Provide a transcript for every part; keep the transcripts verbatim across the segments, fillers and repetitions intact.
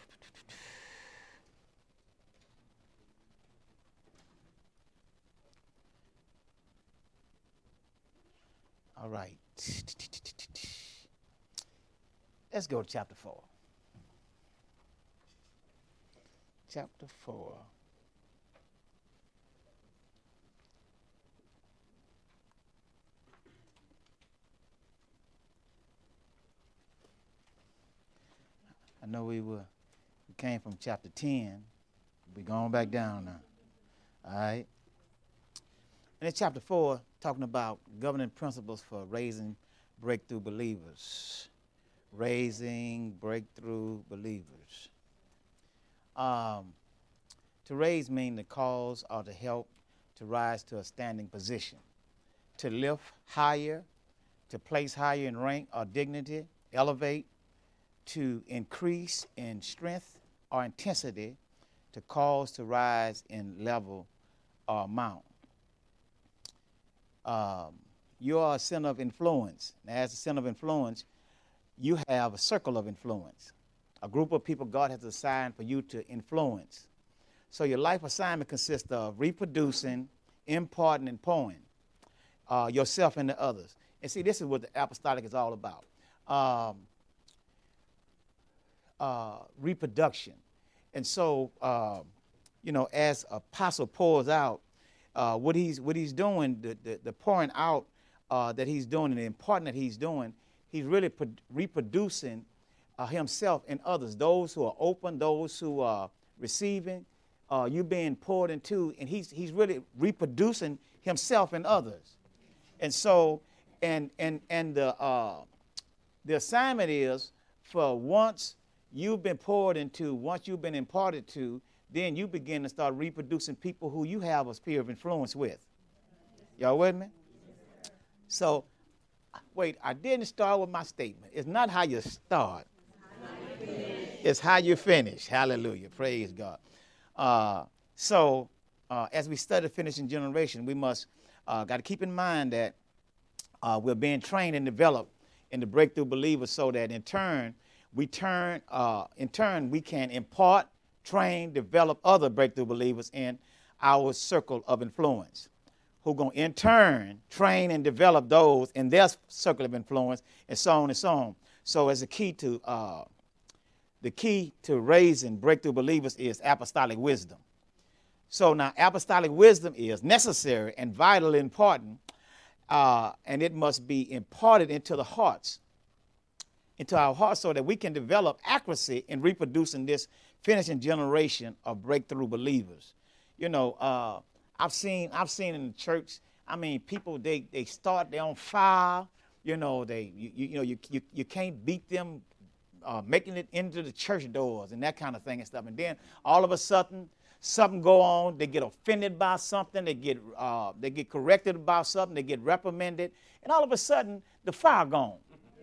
All right. Let's go to chapter four. Chapter four. I know we were we came from chapter ten. We're going back down now. All right. And in chapter four, talking about governing principles for raising breakthrough believers. Raising breakthrough believers. Um, to raise means to cause or to help to rise to a standing position. To lift higher, to place higher in rank or dignity, elevate, to increase in strength or intensity, to cause to rise in level or amount. Um, you are a center of influence. And as a center of influence, you have a circle of influence, a group of people God has assigned for you to influence. So your life assignment consists of reproducing, imparting, and pouring uh, yourself into others. And see, this is what the apostolic is all about. Um, uh, reproduction. And so, uh, you know, as Apostle pours out, uh, what he's what he's doing, the, the, the pouring out uh, that he's doing and the imparting that he's doing, he's really pro- reproducing uh, himself in others, those who are open, those who are receiving, uh, you being poured into, and he's he's really reproducing himself in others. And so, and and and the uh, the assignment is for once you've been poured into, once you've been imparted to, then you begin to start reproducing people who you have a sphere of influence with. Y'all with me? So, wait, I didn't start with my statement. It's not how you start. How you it's how you finish. Hallelujah. Praise God. Uh, so, uh, as we study finishing generation, we must uh, got to keep in mind that uh, we're being trained and developed in the breakthrough believers, so that in turn, we turn, uh, in turn, we can impart, train, develop other breakthrough believers in our circle of influence, who are going to in turn train and develop those in their circle of influence, and so on and so on. So as a key to uh, the key to raising breakthrough believers is apostolic wisdom. So now apostolic wisdom is necessary and vitally important, uh, and it must be imparted into the hearts, into our hearts, so that we can develop accuracy in reproducing this finishing generation of breakthrough believers. You know, uh, I've seen I've seen in the church, I mean, people, they they start, they're on fire, you know, they you, you, you know, you, you you can't beat them uh, making it into the church doors and that kind of thing and stuff. And then all of a sudden, something go on, they get offended by something, they get uh, they get corrected about something, they get reprimanded, and all of a sudden, the fire gone.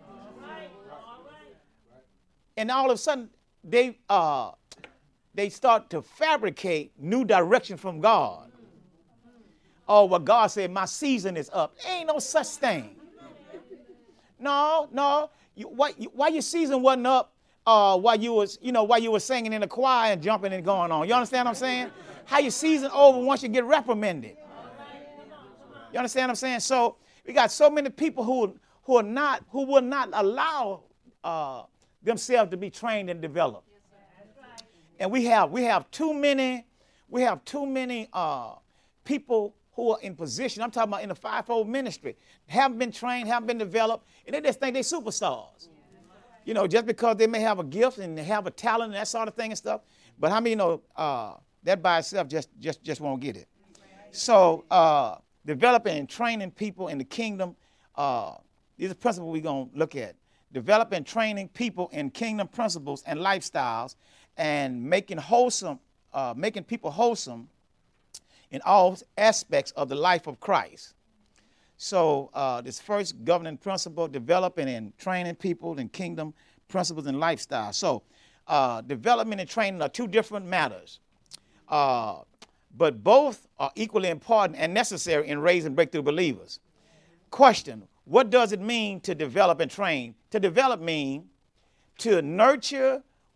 And all of a sudden, they uh, they start to fabricate new direction from God. Oh, well, God said, my season is up. Ain't no such thing. No, no. You, why, you, why your season wasn't up uh, while you was, you know, while you were singing in the choir and jumping and going on? You understand what I'm saying? How your season over once you get reprimanded? You understand what I'm saying? So we got so many people who who are not who will not allow uh, themselves to be trained and developed. And we have we have too many we have too many uh, people who are in position. I'm talking about in the fivefold ministry, haven't been trained, haven't been developed, and they just think they're superstars. You know, just because they may have a gift and they have a talent and that sort of thing and stuff. But how many, you know, uh, that by itself just just just won't get it. So uh, developing and training people in the kingdom, uh, these are principles we're going to look at. Developing and training people in kingdom principles and lifestyles, and making wholesome, uh, making people wholesome in all aspects of the life of Christ. So uh, this first governing principle, developing and training people in kingdom principles and lifestyle. So uh, development and training are two different matters, uh, but both are equally important and necessary in raising breakthrough believers. Question, what does it mean to develop and train? To develop means to nurture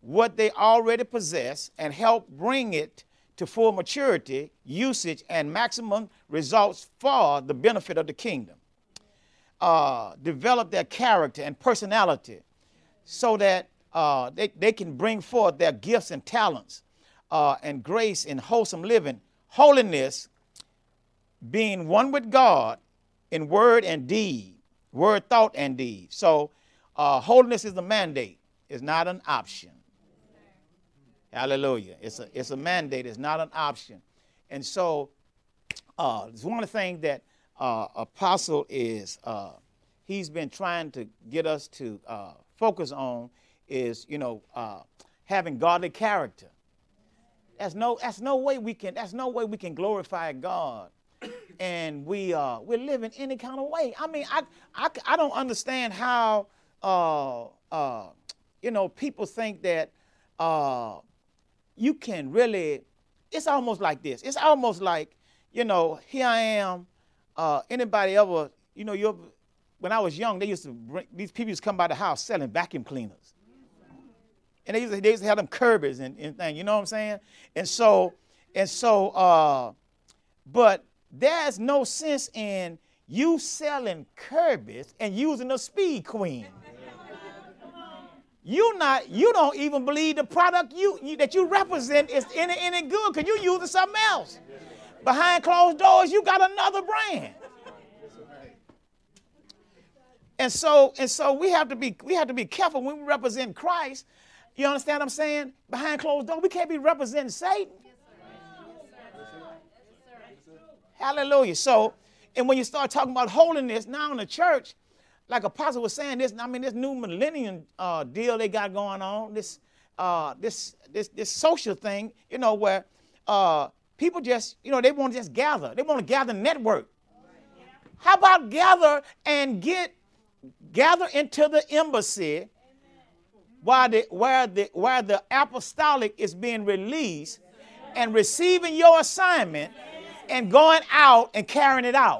what they already possess and help bring it to full maturity, usage, and maximum results for the benefit of the kingdom. Uh, develop their character and personality so that uh, they, they can bring forth their gifts and talents uh, and grace in wholesome living. Holiness, being one with God in word and deed, word, thought, and deed. So uh, holiness is a mandate. It's not an option. Hallelujah. It's a, it's a mandate. It's not an option. And so uh, it's one of the things that uh, Apostle is, uh, he's been trying to get us to uh, focus on is, you know, uh, having godly character. That's no, that's no way we can, that's no way we can glorify God. And we, uh, we're living any kind of way. I mean, I, I, I don't understand how, uh, uh, you know, people think that uh, you can really, it's almost like this. It's almost like, you know, here I am. Uh, anybody ever, you know, you're, when I was young, they used to bring, these people used to come by the house selling vacuum cleaners. And they used to, they used to have them Kirby's and, and things, you know what I'm saying? And so, and so, uh, but there's no sense in you selling Kirby's and using a Speed Queen. You not, you don't even believe the product you, you that you represent is any, any good because you using something else. Behind closed doors, you got another brand. And so, and so we have to be, we have to be careful when we represent Christ. You understand what I'm saying? Behind closed doors, we can't be representing Satan. Hallelujah. So, and when you start talking about holiness now in the church, like Apostle was saying, this, I mean, this new millennium uh, deal they got going on, this, uh, this, this, this social thing, you know, where uh, people just, you know, they want to just gather. They want to gather network. How about gather and get, gather into the embassy while the, where, the, where the apostolic is being released and receiving your assignment and going out and carrying it out.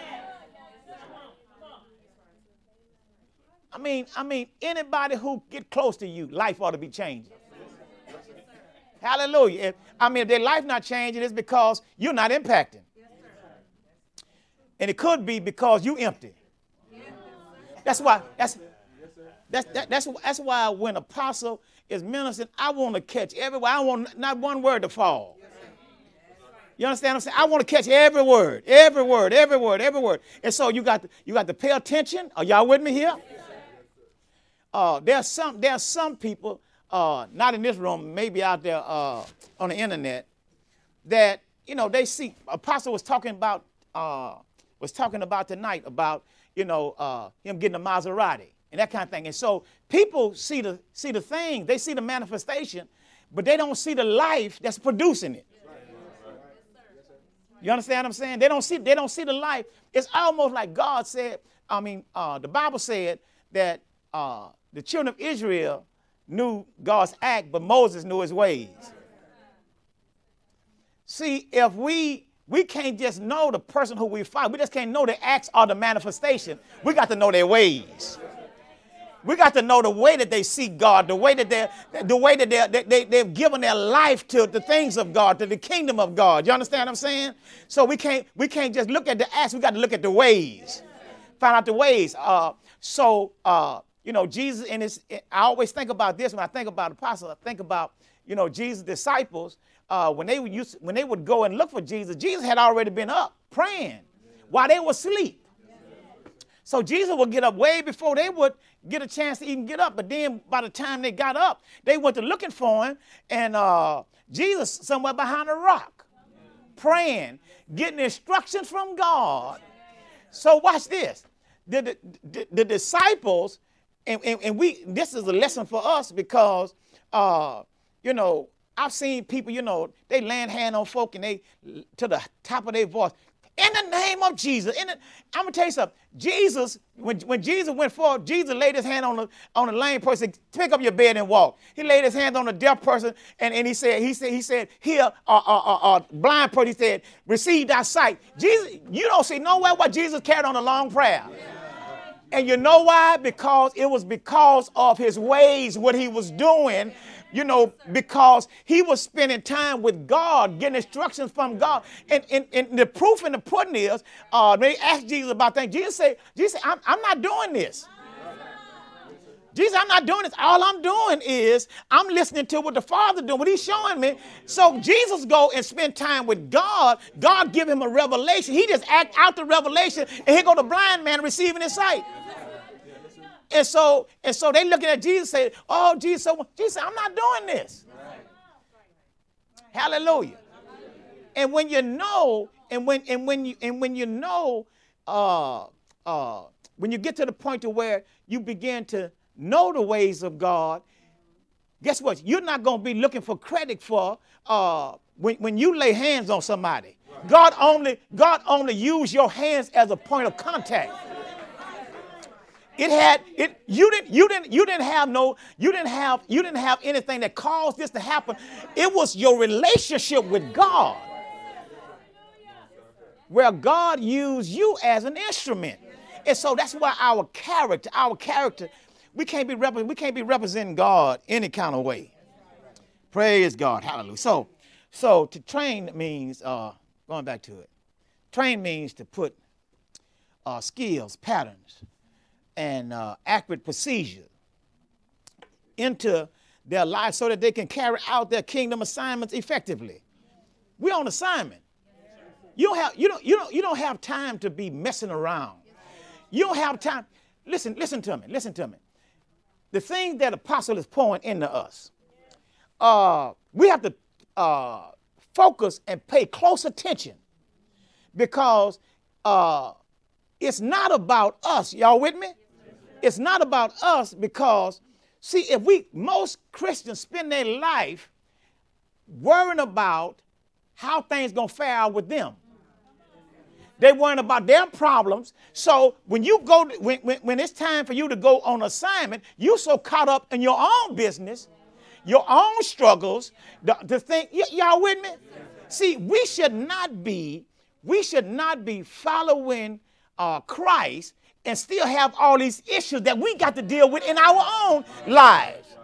I mean, I mean, anybody who get close to you, life ought to be changing. Hallelujah. If, I mean, if their life not changing, it's because you're not impacting. And it could be because you empty. That's why, that's, that's, that, that's, that's why when Apostle is ministering, I want to catch every, I want not one word to fall. You understand what I'm saying? I want to catch every word, every word, every word, every word. And so you got to, you got to pay attention. Are y'all with me here? Uh, there's some there's some people, uh, not in this room, maybe out there uh, on the internet, that you know they see. Apostle was talking about uh, was talking about tonight about you know uh, him getting a Maserati and that kind of thing. And so people see the see the thing, they see the manifestation, but they don't see the life that's producing it. You understand what I'm saying? They don't see they don't see the life. It's almost like God said. I mean, uh, the Bible said that. Uh, The children of Israel knew God's act, but Moses knew his ways. See, if we we can't just know the person who we fight, we just can't know the acts or the manifestation. We got to know their ways. We got to know the way that they see God, the way that they the way that they they, they they've given their life to the things of God, to the kingdom of God. You understand what I'm saying? So we can't we can't just look at the acts. We got to look at the ways. Find out the ways. Uh, so. Uh, You know, Jesus in his, I always think about this when I think about apostles. I think about, you know, Jesus' disciples, uh, when they would use, when they would go and look for Jesus, Jesus had already been up praying while they were asleep. So Jesus would get up way before they would get a chance to even get up. But then by the time they got up, they went to looking for him. And uh, Jesus somewhere behind a rock, praying, getting instructions from God. So watch this. The, the, the, the disciples, And, and, and we, this is a lesson for us because, uh, you know, I've seen people, you know, they laying hand on folk and they, to the top of their voice, in the name of Jesus. In the, I'm going to tell you something. Jesus, when, when Jesus went forward, Jesus laid his hand on the, on the lame person, pick up your bed and walk. He laid his hand on the deaf person and, and he said, he said, he said, here, uh, uh, uh, uh, blind person, he said, receive thy sight. Jesus, you don't see nowhere what Jesus carried on a long prayer. Yeah. And you know why? Because it was because of his ways, what he was doing, You know, because he was spending time with God, getting instructions from God. And, and, and the proof in the pudding is, uh, they asked Jesus about things. Jesus said, Jesus said, I'm, I'm not doing this. Jesus, I'm not doing this. All I'm doing is I'm listening to what the Father doing, what he's showing me. So Jesus go and spend time with God. God give him a revelation. He just act out the revelation, and here go the blind man receiving his sight. And so, and so they looking at Jesus say, oh, Jesus, so Jesus said, I'm not doing this. Right. Hallelujah. And when you know, and when and when you and when you know, uh, uh, when you get to the point to where you begin to know the ways of God, guess what? You're not going to be looking for credit for uh, when, when you lay hands on somebody. Right. God only God only used your hands as a point of contact. It had it. You didn't. You didn't. You didn't have no. You didn't have. You didn't have anything that caused this to happen. It was your relationship with God, where God used you as an instrument, and so that's why our character, our character, we can't be rep- we can't be representing God any kind of way. Praise God, hallelujah. So, so to train means uh, going back to it. Train means to put uh, skills, patterns, and uh, accurate procedure into their life so that they can carry out their kingdom assignments effectively. We're on assignment. You don't have you don't you don't you don't have time to be messing around. You don't have time. Listen, listen to me. Listen to me. The thing that apostle is pouring into us, uh, we have to uh, focus and pay close attention, because uh, it's not about us. Y'all with me? It's not about us, because, see, if we, most Christians spend their life worrying about how things going to fare out with them. They worrying about their problems. So when you go, to, when, when, when it's time for you to go on assignment, you're so caught up in your own business, your own struggles, the, the thing, y- y'all with me? See, we should not be, we should not be following uh, Christ and still have all these issues that we got to deal with in our own lives.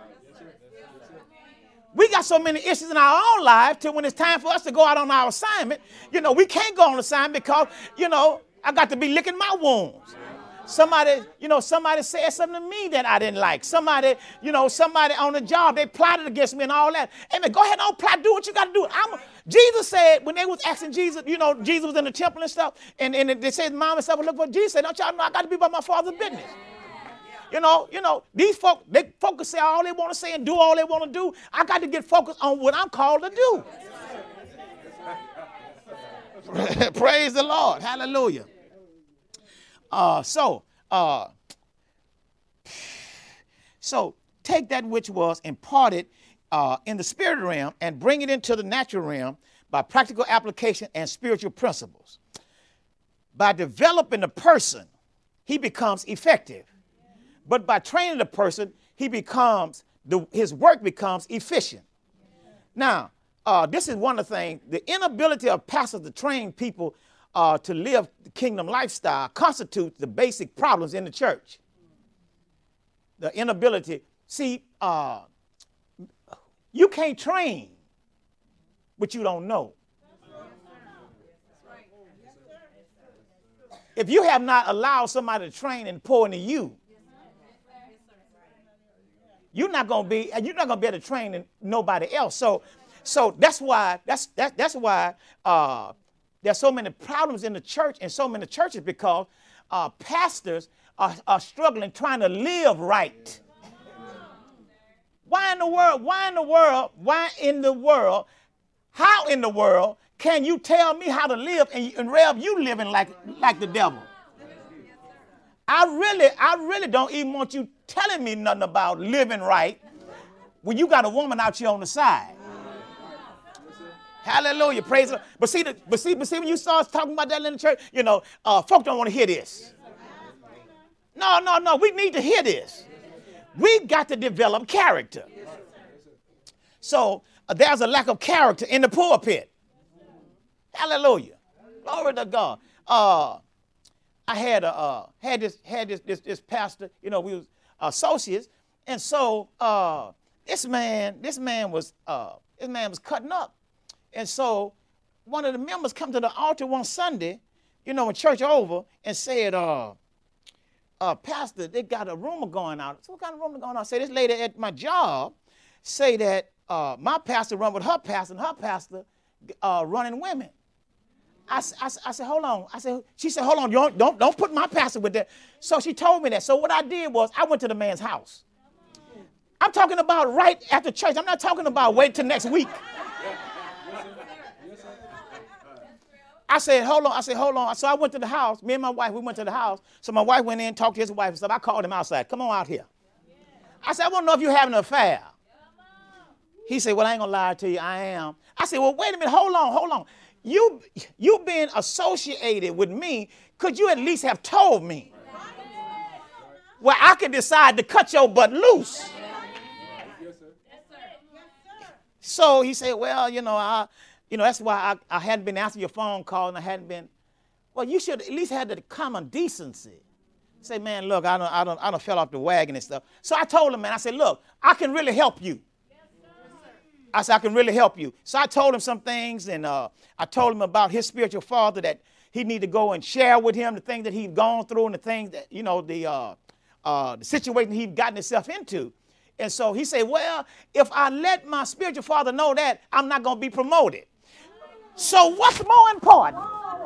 We got so many issues in our own lives till when it's time for us to go out on our assignment, you know, we can't go on assignment because, you know, I got to be licking my wounds. Somebody, you know, somebody said something to me that I didn't like. Somebody, you know, somebody on the job, they plotted against me and all that. Amen. Go ahead, don't plot. Do what you got to do. I'm a, Jesus said, when they was asking Jesus, you know, Jesus was in the temple and stuff, and, and they said, mom and stuff, look what Jesus said. Don't y'all know I got to be about my Father's business? You know, you know, these folk, they focus say all they want to say and do all they want to do. I got to get focused on what I'm called to do. Praise the Lord. Hallelujah. Uh, so, uh, so take that which was imparted uh, in the spirit realm and bring it into the natural realm by practical application and spiritual principles. By developing the person, he becomes effective. But by training the person, he becomes, the, his work becomes efficient. Now, uh, this is one of the things, the inability of pastors to train people uh, to live the kingdom lifestyle constitutes the basic problems in the church. The inability, see, uh, you can't train what you don't know. If you have not allowed somebody to train and pour into you, you're not gonna be you're not gonna be able to train nobody else. So, so that's why that's that, that's why uh, there's so many problems in the church and so many churches, because uh, pastors are, are struggling trying to live right. Why in the world? Why in the world? Why in the world? How in the world can you tell me how to live and, and Rev, you living like like the devil? I really, I really don't even want you telling me nothing about living right when you got a woman out here on the side. Hallelujah, praise the Lord. But see, the, but see, but see, when you start talking about that in the church, you know, uh, folk don't want to hear this. No, no, no, we need to hear this. We got to develop character. So uh, there's a lack of character in the pulpit. Hallelujah, glory to God. Uh, I had a uh, had this had this, this this pastor, you know, we was associates, and so uh, this man, this man was, uh, this man was cutting up. And so one of the members come to the altar one Sunday, you know, when church over, and said, uh, uh, Pastor, they got a rumor going out. So what kind of rumor going on? I say, this lady at my job say that uh, my pastor run with her pastor, and her pastor uh, running women. I, I, I said, hold on. I said, she said, hold on, you don't, don't, don't put my pastor with that. So she told me that. So what I did was I went to the man's house. I'm talking about right after church. I'm not talking about wait till next week. I said, hold on. I said, hold on. So I went to the house. Me and my wife, we went to the house. So my wife went in, talked to his wife and stuff. I called him outside. Come on out here. I said, I want to know if you're having an affair. He said, well, I ain't going to lie to you. I am. I said, well, wait a minute. Hold on. Hold on. You, you being associated with me, could you at least have told me where I could decide to cut your butt loose? So he said, well, you know, I, you know, that's why I, I hadn't been answering your phone call and I hadn't been. Well, you should at least have the common decency. Say, man, look, I don't, I don't, I don't fell off the wagon and stuff. So I told him, man, I said, look, I can really help you. I said, I can really help you. So I told him some things, and uh, I told him about his spiritual father, that he need to go and share with him the things that he'd gone through and the things that, you know, the, uh, uh, the situation he'd gotten himself into. And so he said, well, if I let my spiritual father know that, I'm not going to be promoted. So what's more important?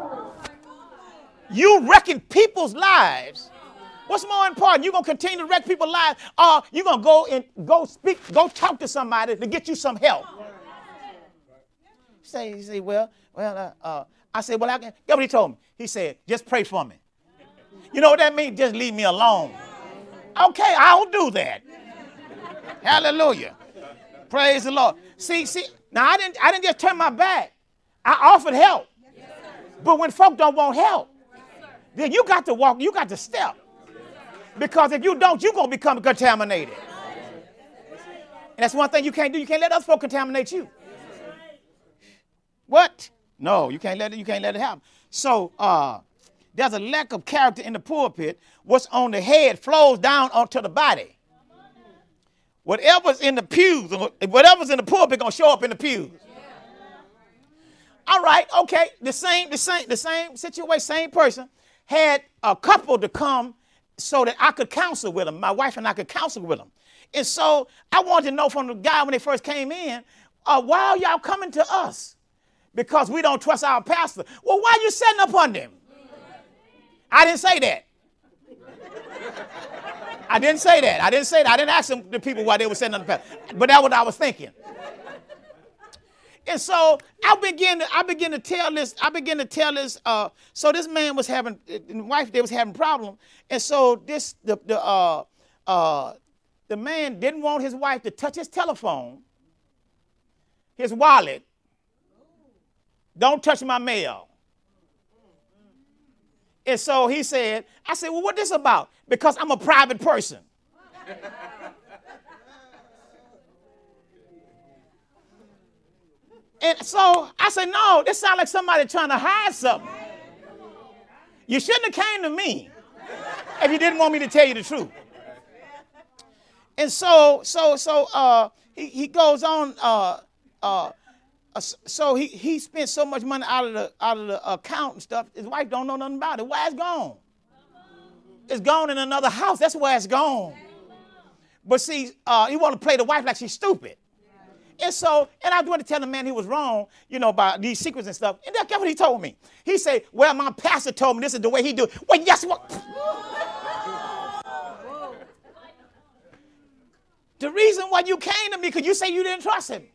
You wrecking people's lives. What's more important? You're going to continue to wreck people's lives, or you're going to go and go speak, go talk to somebody to get you some help. Say, he say, well, well, uh, uh, I said, well, I can. Guess what he told me? He said, just pray for me. You know what that means? Just leave me alone. Okay, I'll do that. Hallelujah. Praise the Lord. See, see, now I didn't, I didn't just turn my back. I offered help. But when folk don't want help, then you got to walk, you got to step. Because if you don't, you're going to become contaminated. And that's one thing you can't do. You can't let other folk contaminate you. What? No, you can't let it, you can't let it happen. So uh, there's a lack of character in the pulpit. What's on the head flows down onto the body. Whatever's in the pews, whatever's in the pulpit going to show up in the pews. All right, okay. The same, the same, the same situation, same person had a couple to come so that I could counsel with them. My wife and I could counsel with them. And so I wanted to know from the guy when they first came in, uh, why are y'all coming to us? Because we don't trust our pastor. Well, why are you setting up on them? I didn't say that. I didn't say that. I didn't say that. I didn't ask them, the people why they were setting up the pastor. But that's what I was thinking. And so I began to, I began to tell this, I began to tell this, uh, so this man was having, and wife, they was having problems. And so this, the, the, uh, uh, the man didn't want his wife to touch his telephone, his wallet. Don't touch my mail. And so he said, I said, well, what this about? Because I'm a private person. And so I said, no, this sounds like somebody trying to hide something. You shouldn't have came to me if you didn't want me to tell you the truth. And so, so, so uh, he, he goes on. Uh, uh, uh, so he, he spent so much money out of the out of the account and stuff. His wife don't know nothing about it. Why it's gone? It's gone in another house. That's where it's gone. But see, uh, he want to play the wife like she's stupid. And so, and I want to tell the man he was wrong, you know, about these secrets and stuff. And that's what he told me. He said, well, my pastor told me this is the way he do it. Well, yes, what? The reason why you came to me, because you say you didn't trust him.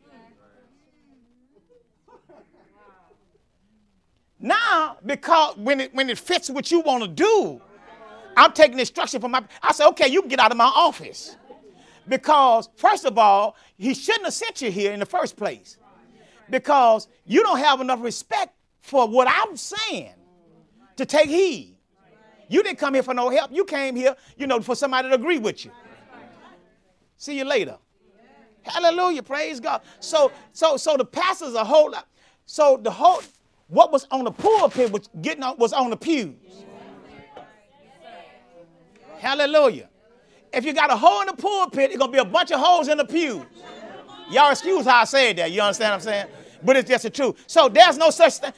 Now, because when it, when it fits what you want to do, I'm taking instruction from my, I said, okay, you can get out of my office. Because, first of all, he shouldn't have sent you here in the first place. Because you don't have enough respect for what I'm saying to take heed. You didn't come here for no help. You came here, you know, for somebody to agree with you. See you later. Hallelujah. Praise God. So, so, so the pastor's a whole lot. So the whole, what was on the pulpit was getting on, was on the pews. Hallelujah. if you got a hole in the pulpit, it's going to be a bunch of holes in the pews. Y'all excuse how I said that. You understand what I'm saying? But it's just the truth. So there's no such thing.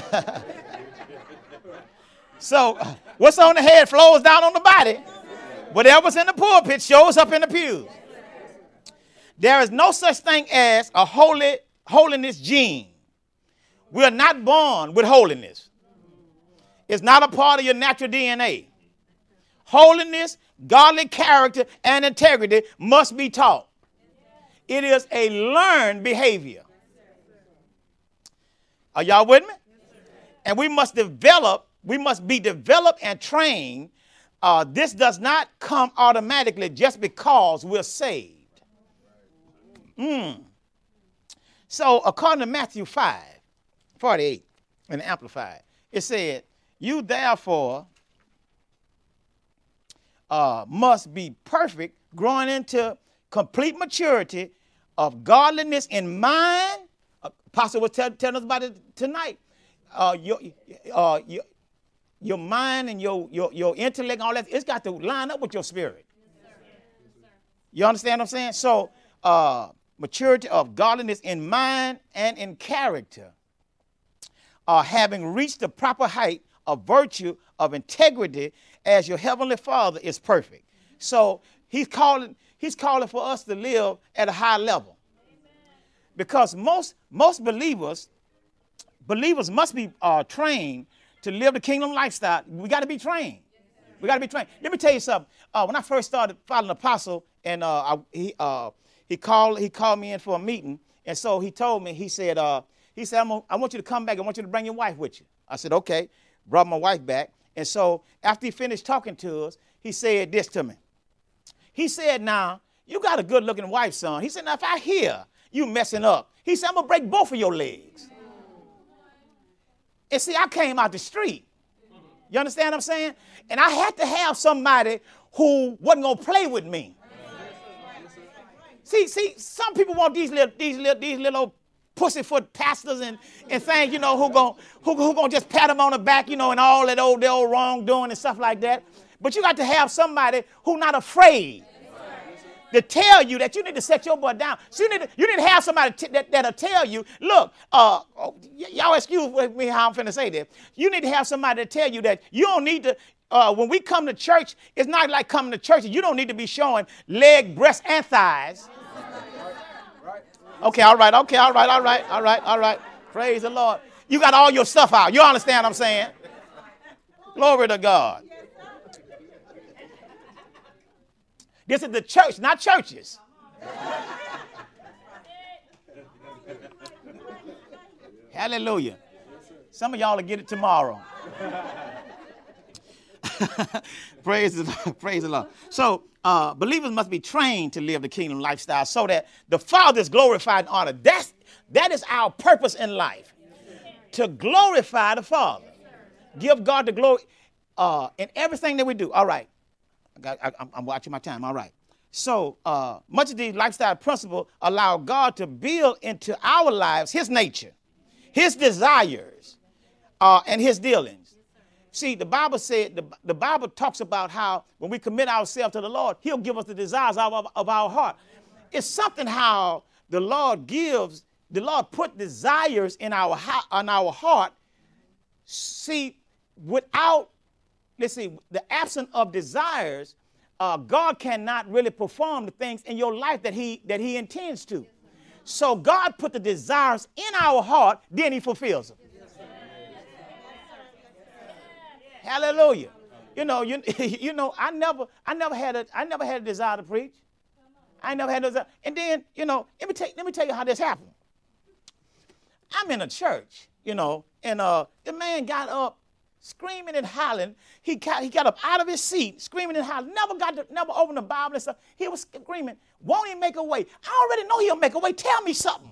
So what's on the head flows down on the body. Whatever's in the pulpit shows up in the pews. There is no such thing as a holy holiness gene. We are not born with holiness. It's not a part of your natural D N A. Holiness, godly character, and integrity must be taught. It is a learned behavior. Are y'all with me? And we must develop, we must be developed and trained. Uh, this does not come automatically just because we're saved. Mm. So according to Matthew five, forty-eight in the Amplified, it said, you therefore uh, must be perfect, growing into complete maturity of godliness in mind. Uh, Apostle was tell, telling us about it tonight. Uh, your, uh, your, your mind and your, your, your intellect and all that, it's got to line up with your spirit. Yes, sir. Yes, sir. You understand what I'm saying? So uh, maturity of godliness in mind and in character, uh, having reached the proper height of virtue, of integrity, as your heavenly Father is perfect. So he's calling, he's calling for us to live at a high level. Because most, most believers, believers must be uh, trained to live the kingdom lifestyle. We got to be trained. We got to be trained. Let me tell you something. Uh, when I first started following Apostle, and uh, I, he uh, he called he called me in for a meeting, and so he told me, he said, uh, he said, I'm gonna, I want you to come back. I want you to bring your wife with you. I said, okay. Brought my wife back. And so after he finished talking to us, he said this to me. He said, now, you got a good-looking wife, son. He said, now, if I hear you messing up, he said, I'm going to break both of your legs. And see, I came out the street. You understand what I'm saying? And I had to have somebody who wasn't going to play with me. See, see, some people want these little, these little, these little pussyfoot pastors and, and things, you know, who gon' who, who gonna just pat them on the back, you know, and all that old, the old wrongdoing and stuff like that. But you got to have somebody who not afraid to tell you that you need to set your butt down. So you need to, you need to have somebody t- that, that'll tell you, look, uh, oh, y- y'all excuse me how I'm finna say this. You need to have somebody to tell you that you don't need to, uh, when we come to church, it's not like coming to church. You don't need to be showing leg, breast, and thighs. Okay, all right, okay, all right, all right, all right, all right. Praise the Lord. You got all your stuff out. You understand what I'm saying? Glory to God. This is the church, not churches. Hallelujah. Some of y'all will get it tomorrow. Praise the, praise the Lord. So uh, believers must be trained to live the kingdom lifestyle so that the Father is glorified and honored. That's, that is our purpose in life, to glorify the Father. Give God the glory uh, in everything that we do. All right. I got, I, I'm watching my time. All right. So uh, much of these lifestyle principles allow God to build into our lives his nature, his desires, uh, and his dealings. See, the Bible said, the, the Bible talks about how when we commit ourselves to the Lord, he'll give us the desires of, of, of our heart. It's something how the Lord gives, the Lord put desires in our, in our heart. See, without, let's see, the absence of desires, uh, God cannot really perform the things in your life that he, that he intends to. So God put the desires in our heart, then he fulfills them. Hallelujah. You know, you, you know, I never, I never had a, I never had a desire to preach. I never had a desire. And then, you know, let me tell, let me tell you how this happened. I'm in a church, you know, and uh, the man got up screaming and hollering. He got, he got up out of his seat, screaming and hollering. Never got to, never opened the Bible and stuff. He was screaming, won't he make a way? I already know he'll make a way. Tell me something.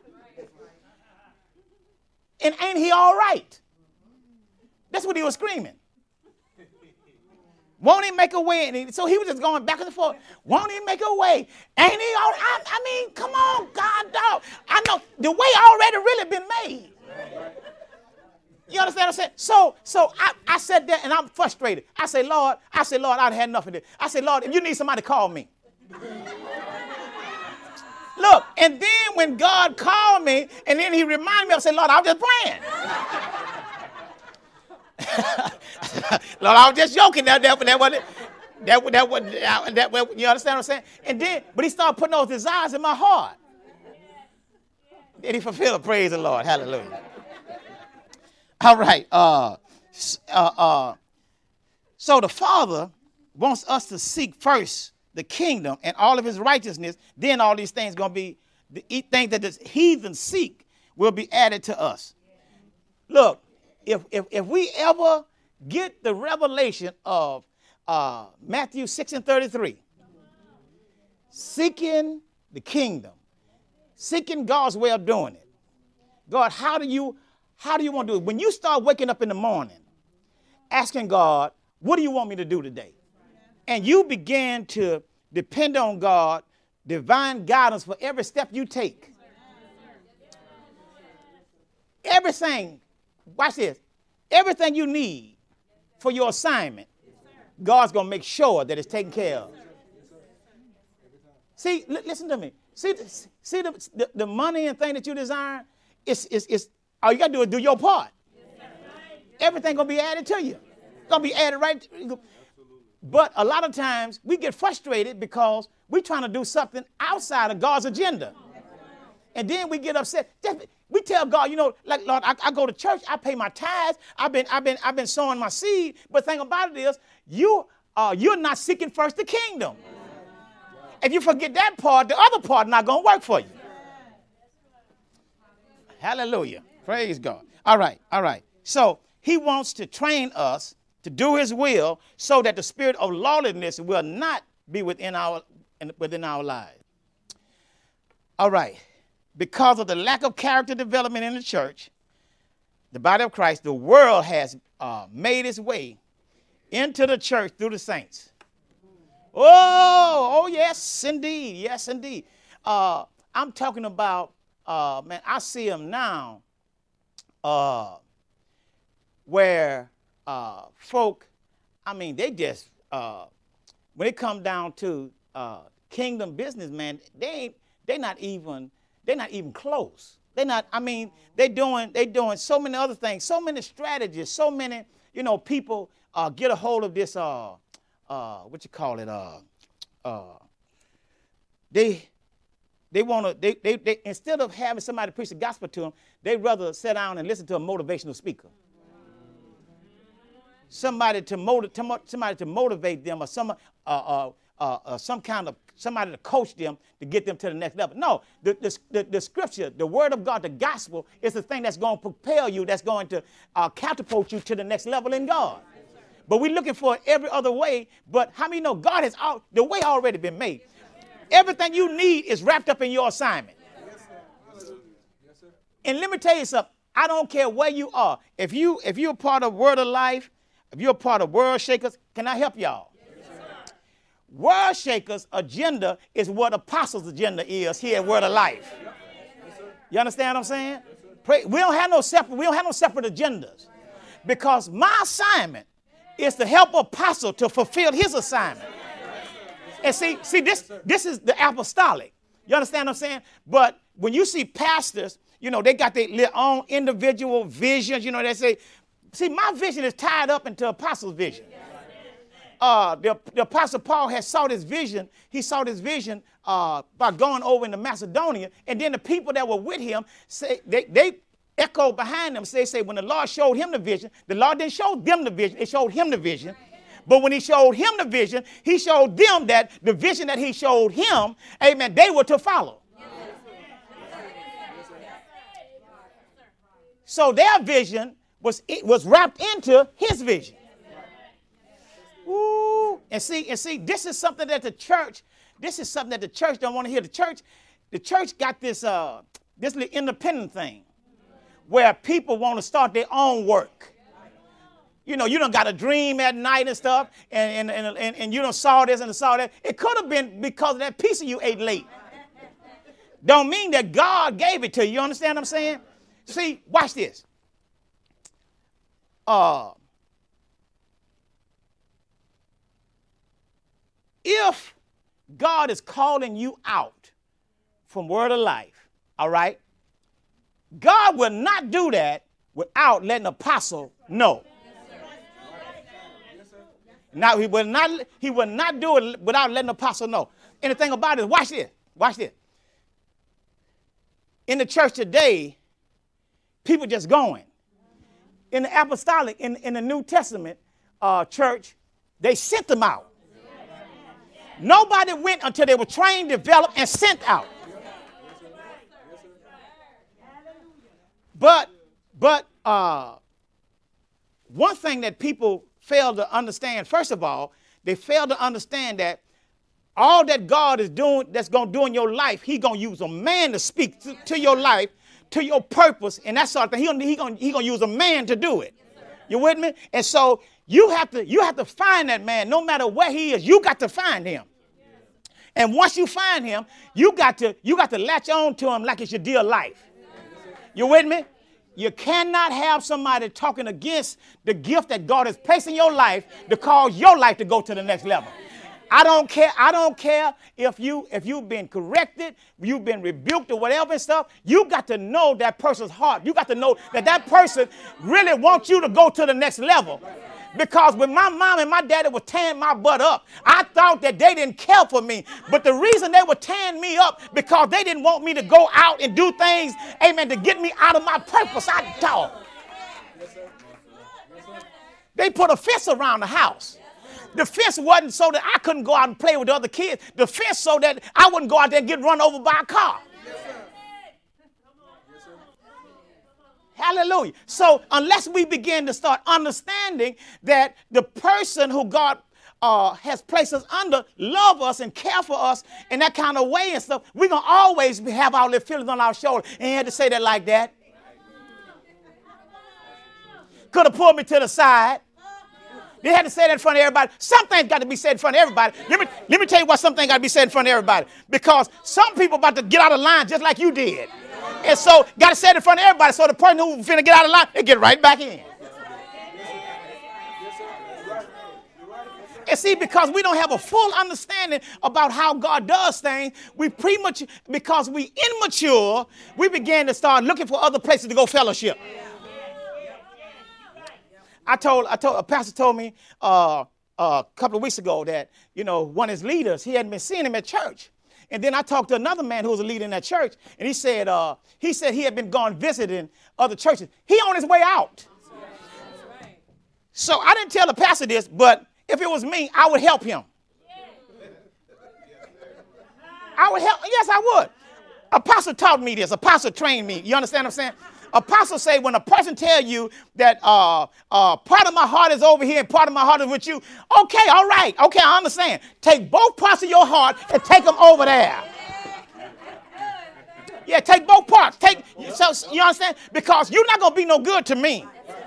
And ain't he all right? That's what he was screaming. Won't he make a way? And he, so he was just going back and forth. Won't he make a way? Ain't he all right? I, I mean, come on, God, dog. I know the way already really been made. You understand what I'm saying? So, so I, I sat there and I'm frustrated. I say, Lord, I say, Lord, I've had enough of this. I say, Lord, if you need somebody, call me. Look, and then when God called me, and then he reminded me, I said, Lord, I was just praying. Lord, I was just joking. That, that, that wasn't, that, that, wasn't, that, that, you understand what I'm saying? And then, but he started putting those desires in my heart. Then he fulfilled, praise the Lord, hallelujah. All right. Uh, uh, uh, so the Father wants us to seek first the kingdom and all of his righteousness. Then all these things going to be, the things that the heathens seek will be added to us. Look, if, if, if we ever get the revelation of uh, Matthew six and thirty-three, seeking the kingdom, seeking God's way of doing it. God, how do you How do you want to do it? When you start waking up in the morning, asking God, what do you want me to do today? And you begin to depend on God, divine guidance for every step you take. Everything, watch this, everything you need for your assignment, God's going to make sure that it's taken care of. See, li- listen to me. See, see the, the, the money and thing that you desire, it's, it's, it's, all you got to do is do your part. Everything going to be added to you. Going to be added right. To, but a lot of times we get frustrated because we're trying to do something outside of God's agenda. And then we get upset. We tell God, you know, like, Lord, I, I go to church, I pay my tithes, I've been, I've been, I've been sowing my seed. But the thing about it is, you, uh, you're not seeking first the kingdom. If you forget that part, the other part not going to work for you. Hallelujah. Praise God. All right, all right. So he wants to train us to do his will so that the spirit of lawlessness will not be within our, within our lives. All right. Because of the lack of character development in the church, the body of Christ, the world has uh, made its way into the church through the saints. Oh, oh, yes, indeed. Yes, indeed. Uh, I'm talking about, uh, man, I see them now uh, where uh, folk, I mean, they just, uh, when it comes down to uh, kingdom business, man, they ain't, they're not even, they're not even close. They're not, I mean, they're doing, they're doing so many other things, so many strategies, so many, you know, people uh, get a hold of this, uh, uh, what you call it, uh, uh, they, they want to, they, they, they, instead of having somebody preach the gospel to them, they'd rather sit down and listen to a motivational speaker. Somebody to motivate, somebody to motivate them, or some, uh, uh, uh, uh, some kind of somebody to coach them to get them to the next level. No, the, the, the, the scripture, the word of God, the gospel is the thing that's going to propel you, that's going to uh, catapult you to the next level in God. But we're looking for every other way. But how many know God has all, the way already been made? Everything you need is wrapped up in your assignment. And let me tell you something. I don't care where you are. If you if you're a part of Word of Life, if you're a part of World Shakers, can I help y'all? World Shakers' agenda is what Apostles' agenda is here at Word of Life. You understand what I'm saying? Pray, we don't have no separate. We don't have no separate agendas, because my assignment is to help Apostle to fulfill his assignment. And see, see this this is the apostolic. You understand what I'm saying? But when you see pastors, you know, they got their own individual visions. You know, they say, see, my vision is tied up into Apostle's vision. Uh, the, the Apostle Paul has saw this vision. He saw this vision uh, by going over into Macedonia. And then the people that were with him, say they, they echoed behind them. So they say when the Lord showed him the vision, the Lord didn't show them the vision. It showed him the vision. But when he showed him the vision, he showed them that the vision that he showed him, amen, they were to follow. So their vision was, it was wrapped into his vision. Ooh. And see, and see, this is something that the church, this is something that the church don't want to hear. The church, the church got this uh, this little independent thing where people want to start their own work. You know, you done got a dream at night and stuff, and, and, and, and, and you done saw this and saw that. It could have been because of that pizza you ate late. Don't mean that God gave it to you. You understand what I'm saying? See, watch this. uh, if God is calling you out from Word of Life, all right, God will not do that without letting the apostle know. Now, he will not, he will not do it without letting the apostle know. And the thing about it is, watch this, watch this. In the church today, people just going. In the apostolic, in, in the New Testament uh, church, they sent them out. Nobody went until they were trained, developed, and sent out. But, but uh, one thing that people fail to understand, first of all, they fail to understand that all that God is doing, that's going to do in your life, he's going to use a man to speak to, to your life, to your purpose, and that sort of thing. He's he going he gonna use a man to do it. You with me? And so you have to you have to find that man, no matter where he is. You got to find him. And once you find him, you got to you got to latch on to him like it's your dear life. You with me? You cannot have somebody talking against the gift that God has placed in your life to cause your life to go to the next level. I don't care. I don't care if you if you've been corrected, you've been rebuked or whatever and stuff. You got to know that person's heart. You got to know that that person really wants you to go to the next level. Because when my mom and my daddy were tearing my butt up, I thought that they didn't care for me. But the reason they were tearing me up, because they didn't want me to go out and do things, amen, to get me out of my purpose. I thought. They put a fence around the house. The fence wasn't so that I couldn't go out and play with the other kids. The fence so that I wouldn't go out there and get run over by a car. Hallelujah. So unless we begin to start understanding that the person who God uh, has placed us under love us and care for us in that kind of way and stuff, we're going to always have all the feelings on our shoulder. And he had to say that like that. Could have pulled me to the side. They had to say that in front of everybody. Some things got to be said in front of everybody. Let me, let me tell you why some things got to be said in front of everybody. Because some people about to get out of line just like you did. And so got to say it in front of everybody. So the person who's finna get out of line, they get right back in. And see, because we don't have a full understanding about how God does things, we pretty much, because we immature, we began to start looking for other places to go fellowship. I told, I told, a pastor told me uh, uh, a couple of weeks ago that, you know, one of his leaders, he hadn't been seeing him at church. And then I talked to another man who was a leader in that church, and he said, uh, he said he had been gone visiting other churches. He on his way out. So I didn't tell the pastor this, but if it was me, I would help him. I would help. Yes, I would. Apostle taught me this. Apostle trained me. You understand what I'm saying? Apostle say when a person tell you that uh, uh, part of my heart is over here and part of my heart is with you, okay, all right, okay, I understand. Take both parts of your heart and take them over there. Yeah, take both parts. Take, so, you understand? Because you're not going to be no good to me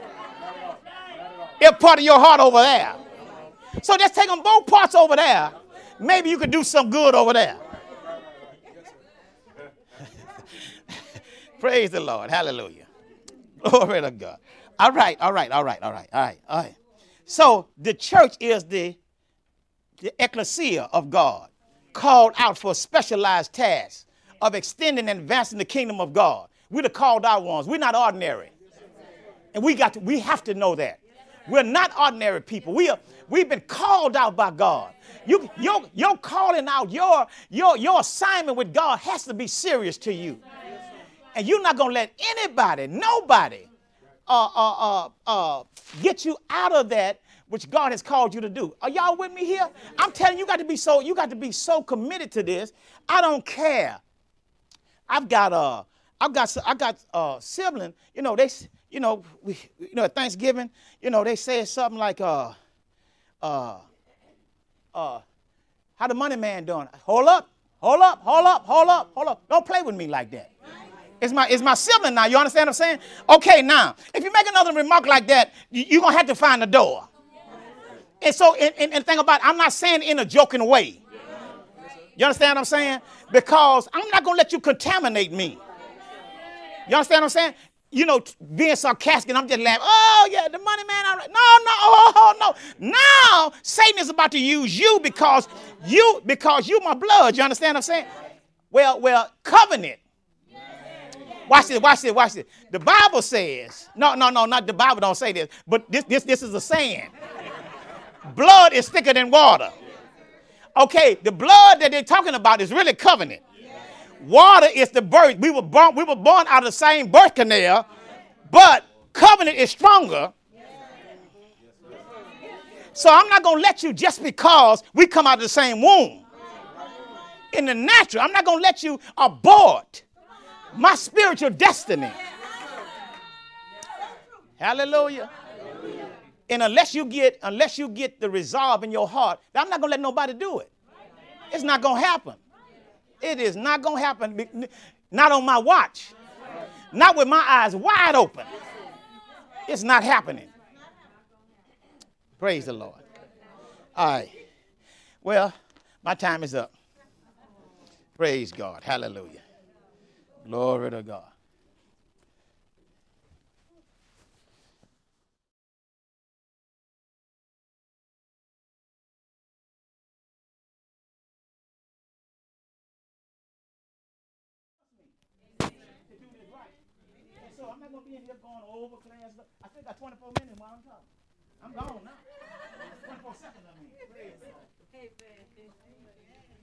if part of your heart over there. So just take them both parts over there. Maybe you could do some good over there. Praise the Lord. Hallelujah. Glory to God. All right, all right, all right, all right, all right, all right. So the church is the, the ecclesia of God, called out for specialized tasks of extending and advancing the kingdom of God. We're the called out ones. We're not ordinary. And we got to, we have to know that. We're not ordinary people. We are, we've been called out by God. You, your, your calling out, your, your, your assignment with God has to be serious to you. And you're not going to let anybody, nobody, uh, uh, uh, uh, get you out of that which God has called you to do. Are y'all with me here? I'm telling you, you got to be so, you got to be so committed to this. I don't care. I've got, uh, I've got, I got uh, sibling. You know, they, you know, we, you know, at Thanksgiving, you know, they say something like, uh, uh, uh, how the money man doing? Hold up, hold up, hold up, hold up, hold up. Don't play with me like that. It's my, it's my sibling now. You understand what I'm saying? Okay, now, if you make another remark like that, you, you're going to have to find a door. And so, and, and, and think about it, I'm not saying in a joking way. You understand what I'm saying? Because I'm not going to let you contaminate me. You understand what I'm saying? you know, being sarcastic, and I'm just laughing. Oh, yeah, the money man. All right. No, no, oh, oh, no. Now, Satan is about to use you because you, because you my blood. You understand what I'm saying? Well, well, covenant. Watch this, watch this, watch this. The Bible says, no, no, no, not the Bible don't say this, but this, this, this is a saying. Blood is thicker than water. Okay, the blood that they're talking about is really covenant. Water is the birth. We were born, we were born out of the same birth canal, but covenant is stronger. So I'm not going to let you just because we come out of the same womb. In the natural, I'm not going to let you abort my spiritual destiny. Hallelujah. And unless you get, unless you get the resolve in your heart, I'm not going to let nobody do it. It's not going to happen. It is not going to happen. Not on my watch. Not with my eyes wide open. It's not happening. Praise the Lord. All right. Well, my time is up. Praise God. Hallelujah. Glory to God. So I'm not going to be in here going over class. I still got twenty-four minutes while I'm talking. I'm gone now. twenty-four seconds, I mean. Praise God.